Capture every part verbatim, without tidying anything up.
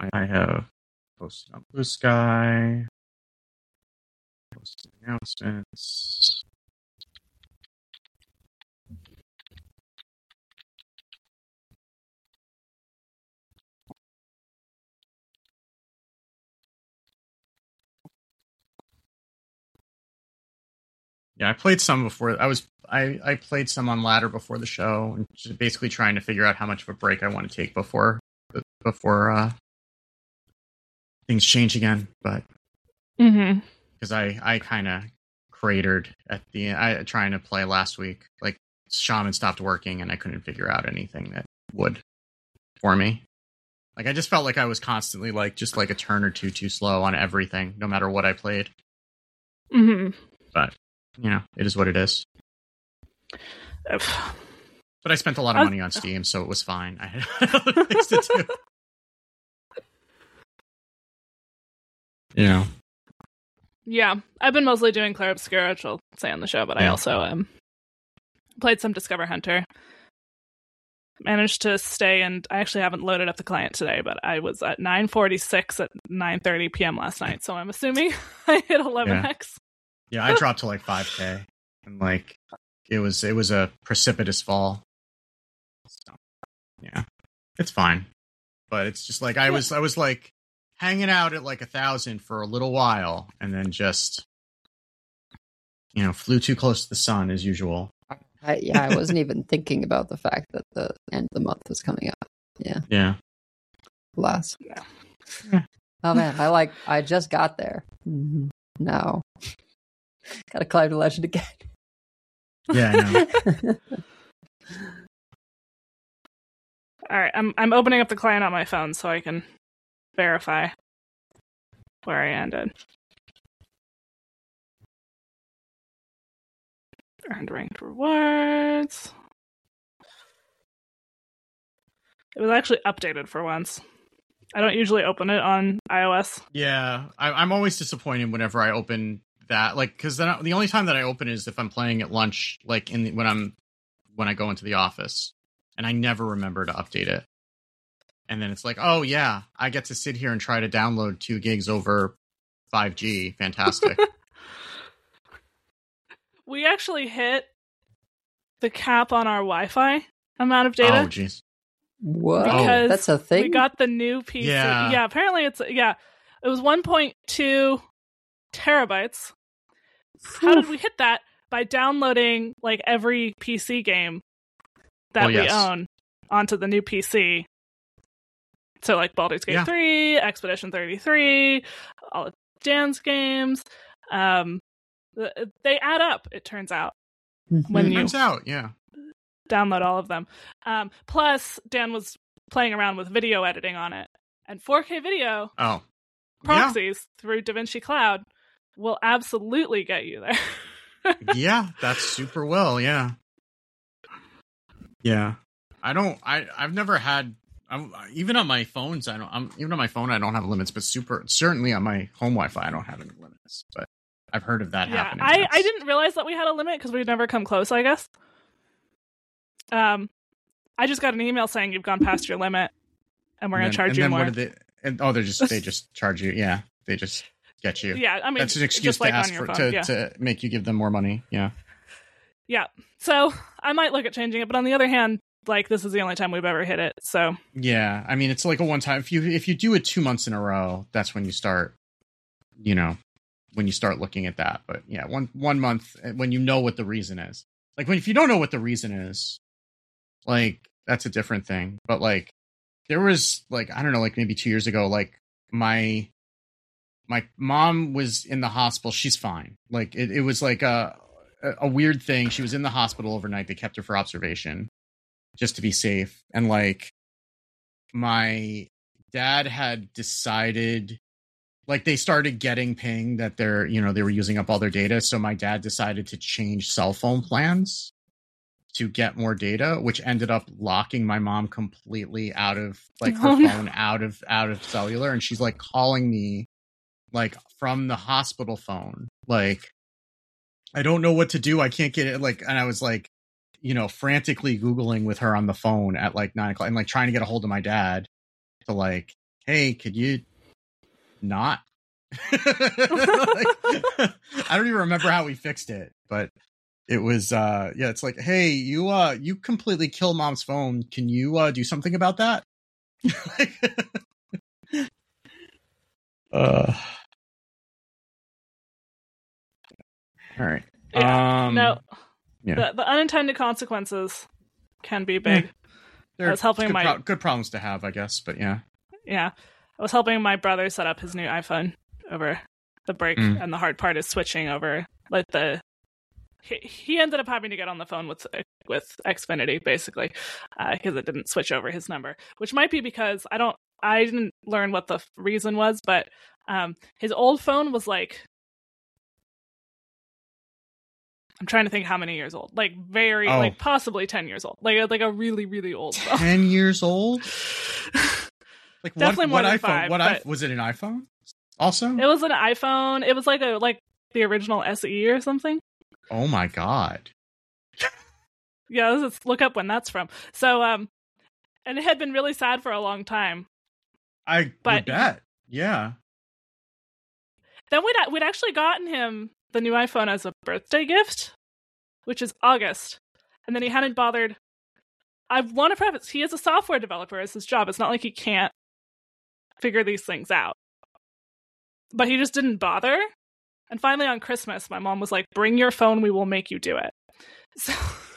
I have posted on Blue Sky, posted announcements. Yeah, I played some before. I was I, I played some on ladder before the show, and just basically trying to figure out how much of a break I want to take before before uh, things change again. But because mm-hmm. I I kind of cratered at the I trying to play last week. Like Shaman stopped working, and I couldn't figure out anything that would for me. Like I just felt like I was constantly like just like a turn or two too slow on everything, no matter what I played. Mm-hmm. But you know, it is what it is. But I spent a lot of money on Steam, so it was fine. I had other things to do. You know. Yeah, I've been mostly doing Clair Obscura, which I'll say on the show, but yeah. I also um, played some Discover Hunter. Managed to stay, and I actually haven't loaded up the client today, but I was at nine forty-six at nine thirty p.m. last night, so I'm assuming I hit eleven x. Yeah, yeah I dropped to like five K, and like it was it was a precipitous fall. So, yeah, it's fine, but it's just like I was I was like hanging out at like a thousand for a little while, and then just you know flew too close to the sun as usual. I, yeah, I wasn't even thinking about the fact that the end of the month was coming up. Yeah. Yeah. Alas. Yeah. Oh man, I like. I just got there. Mm-hmm. No. Gotta climb the legend again. Yeah, I know. All right, I'm I'm opening up the client on my phone so I can verify where I ended. Earned ranked rewards. It was actually updated for once. I don't usually open it on iOS. Yeah, I, I'm always disappointed whenever I open that, like, because then I, the only time that I open it is if I'm playing at lunch, like in the, when I'm when I go into the office, and I never remember to update it. And then it's like, oh yeah, I get to sit here and try to download two gigs over five G. Fantastic. We actually hit the cap on our Wi-Fi amount of data. Oh, jeez. Whoa, because that's a thing? We got the new P C. Yeah. yeah, apparently it's, yeah, it was one point two terabytes. How did we hit that? By downloading, like, every P C game that oh, yes. we own onto the new P C. So, like, Baldur's Gate yeah. three, Expedition thirty-three, all of Dan's games. Um... They add up, it turns out. When it you turns out, yeah. download all of them. Um, plus, Dan was playing around with video editing on it. And four K video oh. proxies yeah. through DaVinci Cloud will absolutely get you there. Yeah, that's super well, yeah. Yeah. I don't, I, I've never had, I'm, even on my phones, I don't, I'm, even on my phone, I don't have limits, but super, certainly on my home Wi-Fi, I don't have any limits, but I've heard of that yeah, happening. I, I didn't realize that we had a limit because we've never come close, I guess. Um, I just got an email saying you've gone past your limit, and we're going to charge and you then more. What did they? And, oh, they just they just charge you. Yeah, they just get you. Yeah, I mean, that's an excuse to like ask for phone, to, yeah. to make you give them more money. Yeah. Yeah. So I might look at changing it, but on the other hand, like this is the only time we've ever hit it. So yeah, I mean, it's like a one time. If you if you do it two months in a row, that's when you start. You know. When you start looking at that, but yeah, one one month when you know what the reason is. Like when if you don't know what the reason is, like that's a different thing. But like there was like I don't know, like maybe two years ago, like my my mom was in the hospital. She's fine. Like it, it was like a a weird thing. She was in the hospital overnight. They kept her for observation just to be safe. And like my dad had decided. Like they started getting ping that they're, you know, they were using up all their data. So my dad decided to change cell phone plans to get more data, which ended up locking my mom completely out of like her oh, phone, no. out of, out of cellular. And she's like calling me like from the hospital phone. Like, I don't know what to do. I can't get it. Like, and I was like, you know, frantically Googling with her on the phone at like nine o'clock and like trying to get a hold of my dad to like hey, could you not? Like, I don't even remember how we fixed it, but it was uh yeah, it's like, hey, you uh you completely killed mom's phone. Can you uh do something about that? uh all right. Yeah. Um no. yeah. The, the unintended consequences can be big. They're I was helping good, my pro- good problems to have, I guess, but yeah. Yeah. I was helping my brother set up his new iPhone over the break, Mm. and the hard part is switching over. Like the he, he ended up having to get on the phone with with Xfinity basically because uh, it didn't switch over his number, which might be because I don't I didn't learn what the reason was, but um, his old phone was like, I'm trying to think how many years old, like very Oh. like possibly ten years old, like like a really really old phone. ten years old. Like Definitely what, more what than iPhone? five, What but- I, was it? An iPhone? Also? It was an iPhone. It was like a like the original S E or something. Oh my god! Yeah, let's look up when that's from. So, um, and it had been really sad for a long time. I But- would bet. Yeah. Then we'd we'd actually gotten him the new iPhone as a birthday gift, which is August, and then he hadn't bothered. I want to preface: he is a software developer. It's his job. It's not like he can't figure these things out. But he just didn't bother. And finally on Christmas, my mom was like, bring your phone, we will make you do it. So,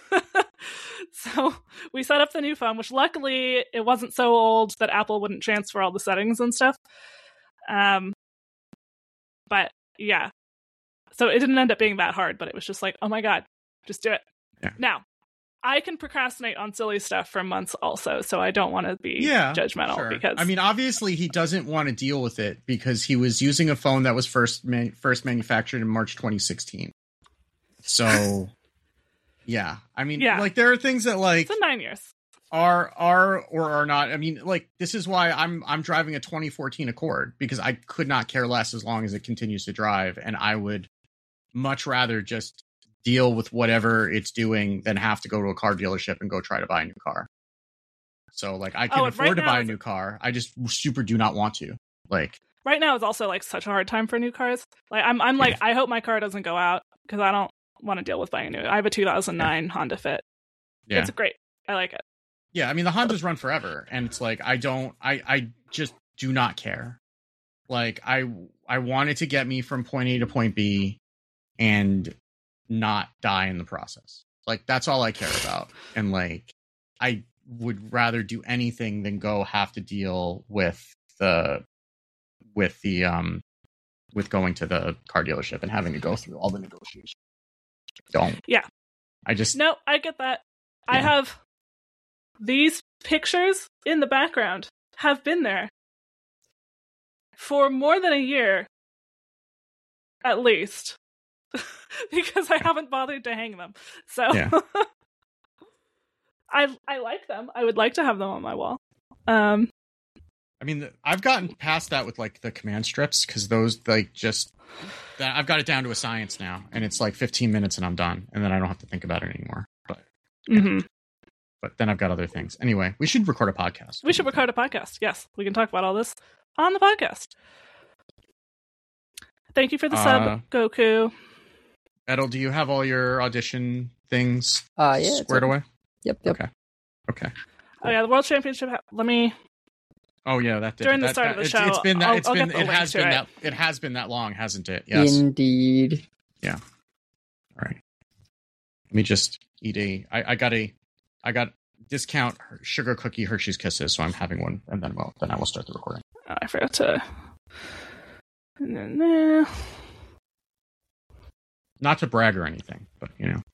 so we set up the new phone, which luckily it wasn't so old that Apple wouldn't transfer all the settings and stuff. Um, but yeah. So it didn't end up being that hard, but it was just like, oh my God, just do it. Yeah. Now, I can procrastinate on silly stuff for months also, so I don't want to be Yeah, judgmental sure. because I mean, obviously, he doesn't want to deal with it because he was using a phone that was first man- first manufactured in March twenty sixteen. So, yeah, I mean, Yeah. like there are things that like it's been nine years. are are or are not. I mean, like this is why I'm I'm driving a twenty fourteen Accord because I could not care less as long as it continues to drive, and I would much rather just deal with whatever it's doing than have to go to a car dealership and go try to buy a new car. So like I can Oh, and afford right to now buy a is- new car. I just super do not want to. Like Right now is also like such a hard time for new cars. Like I'm I'm like I hope my car doesn't go out because I don't want to deal with buying a new. I have a two thousand nine Honda Fit. yeah. It's great. I like it. Yeah, I mean the Hondas run forever and it's like I don't I I just do not care. Like I I want it to get me from point A to point B and not die in the process. Like that's all I care about. And like I would rather do anything than go have to deal with the with the um with going to the car dealership and having to go through all the negotiations. Don't. Yeah. I just No, I get that. I Yeah. have these pictures in the background have been there for more than a year at least. Because I haven't bothered to hang them. So Yeah. I I like them. I would like to have them on my wall. Um I mean, I've gotten past that with like the command strips because those like just that I've got it down to a science now, and it's like fifteen minutes and I'm done, and then I don't have to think about it anymore. But Yeah. mhm. but then I've got other things. Anyway, we should record a podcast. We should record a podcast. Yes, we can talk about all this on the podcast. Thank you for the Uh, sub, Goku. Edel, do you have all your audition things Uh, yeah. it's squared okay. away? Yep, yep. Okay. Okay. Oh yeah, the World Championship. ha- Let me. Oh yeah, that did, During the that- start that- of the it's, show, It's been that. I'll- It's I'll been. get the It link has to been it. that. It has been that long, hasn't it? Yes. Indeed. All right. Let me just eat a. I, I got a. I got discount sugar cookie Hershey's Kisses, so I'm having one, and then well, then I will start the recording. Oh, I forgot to. Nah. Not to brag or anything, but you know.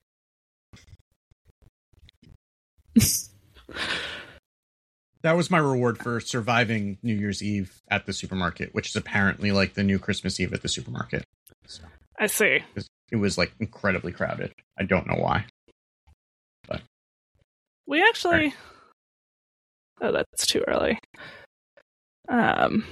That was my reward for surviving New Year's Eve at the supermarket, which is apparently like the new Christmas Eve at the supermarket. So I see. it was, it was like incredibly crowded. I don't know why. We actually. Oh, that's too early. Um.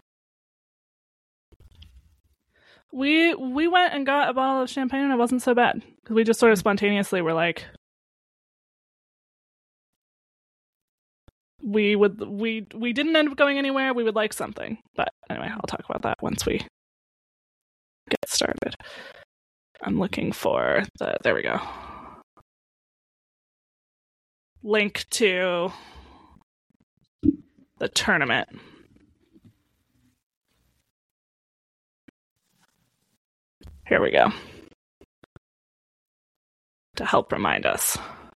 We we went and got a bottle of champagne and it wasn't so bad because we just sort of spontaneously were like, we would we we didn't end up going anywhere. We would like something, but anyway, I'll talk about that once we get started. I'm looking for the there we go link to the tournament. Here we go to help remind us.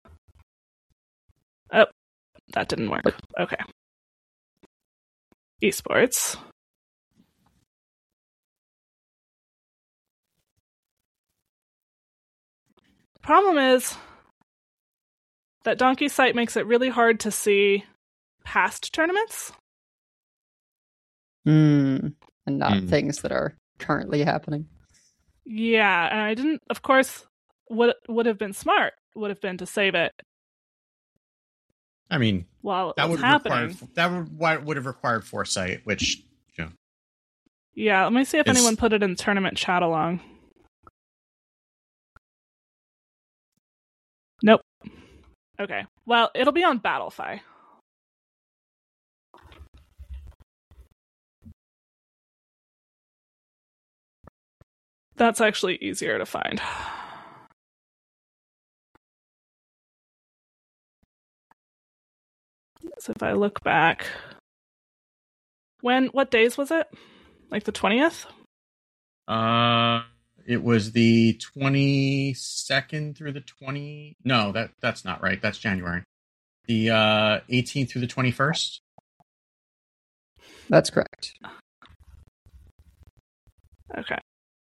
Oh, that didn't work. Okay. Esports. Problem is that Donkey's site makes it really hard to see past tournaments. Hmm. And not Mm. things that are currently happening. Yeah, and I didn't, of course, what would have been smart would have been to save it I mean, while it that was would have happening. required that would why- would have required foresight, which you know, Yeah, let me see if It's- anyone put it in tournament chat along. Nope. Okay. Well, it'll be on Battlefy. That's actually easier to find. So if I look back, when what days was it? Like the twentieth? uh, it was the twenty-second through the twenty. No, that that's not right. That's January. The uh, eighteenth through the twenty-first. That's correct. Okay.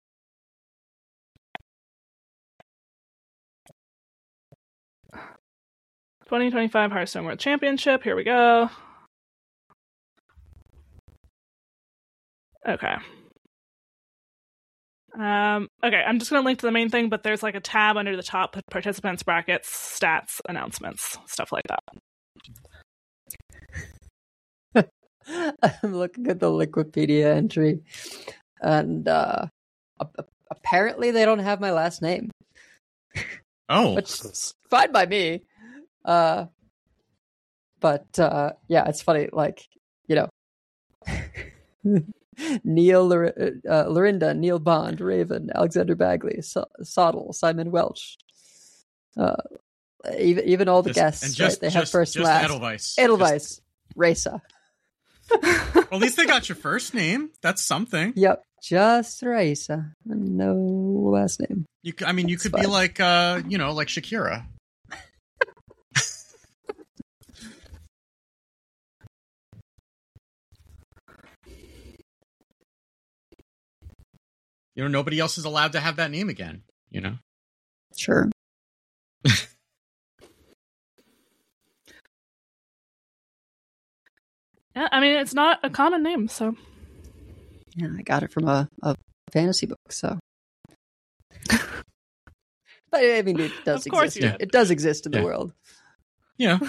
twenty twenty-five Hearthstone World Championship. Here we go. Okay. Um, okay, I'm just going to link to the main thing, but there's like a tab under the top, participants, brackets, stats, announcements, stuff like that. I'm looking at the Liquipedia entry, and uh, a- apparently they don't have my last name, Oh, which is fine by me. Uh, but uh, yeah, it's funny. Like, you know, Neil Lor- uh, Lorinda, Neil Bond, Raven, Alexander Bagley, so- Soddle, Simon Welch. Uh, even even all the just- guests, and just, right? They have just, first and just last. Edelweiss. Edelweiss, Raisa. Just- well, at least they got your first name. That's something. Yep, just Raisa. No last name. You, c- I mean, you It's could be fine. like, uh, you know, like Shakira. You know, nobody else is allowed to have that name again. You know. Sure. Yeah, I mean, it's not a common name, so. Yeah, I got it from a, a fantasy book, so. But I mean, it does Of course exist. you did. It does exist in Yeah. the world. Yeah.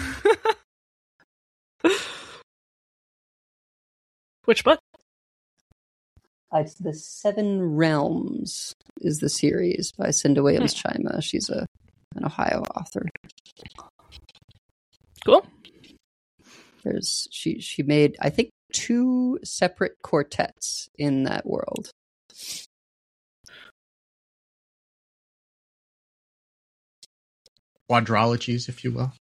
Which book? Uh, it's the Seven Realms is the series by Cinda Williams Chima. She's a an Ohio author. Cool. There's she she made I think two separate quartets in that world. Quadrologies, if you will.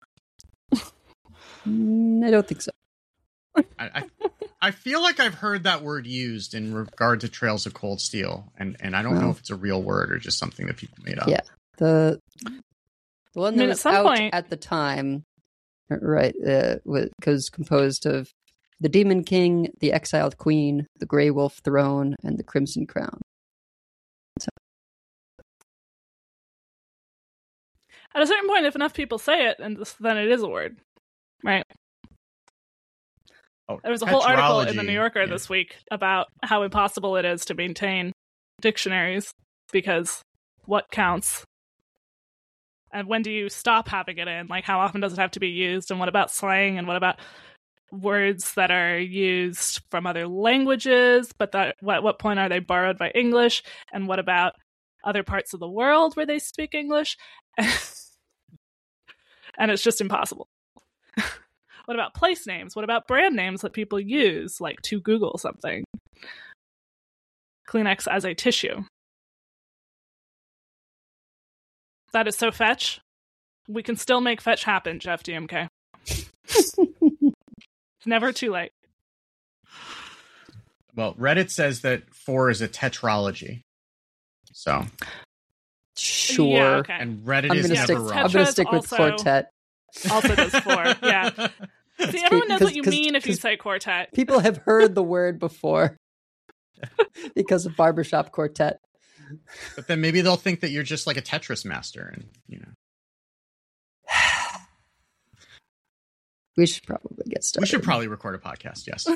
Mm, I don't think so. I, I I feel like I've heard that word used in regard to Trails of Cold Steel, and, and I don't know Well. if it's a real word or just something that people made up. Yeah. The the one I mean, that at was some out point- at the time, right? Uh, was composed of the Demon King, the Exiled Queen, the Grey Wolf Throne, and the Crimson Crown. At a certain point, if enough people say it, and this, then it is a word, right? Oh, There was a whole article in the tetralogy. New Yorker Yeah. this week about how impossible it is to maintain dictionaries because what counts? And when do you stop having it in? Like, how often does it have to be used? And what about slang? And what about words that are used from other languages? But that, what, what point are they borrowed by English? And what about other parts of the world where they speak English? And it's just impossible. What about place names? What about brand names that people use, like to Google something? Kleenex as a tissue. That is so fetch. We can still make fetch happen, Jeff D M K. It's never too late. Well, Reddit says that four is a tetralogy. So. Sure. Yeah, okay. And Reddit I'm is gonna never stick, wrong. I'm going to stick with also- quartet. Also does four. Yeah. See, everyone knows what you 'cause- mean if you 'cause- say quartet. People have heard the word before because of barbershop quartet. But then maybe they'll think that you're just like a Tetris master, and you know. We should probably get started. We should probably record a podcast. Yes.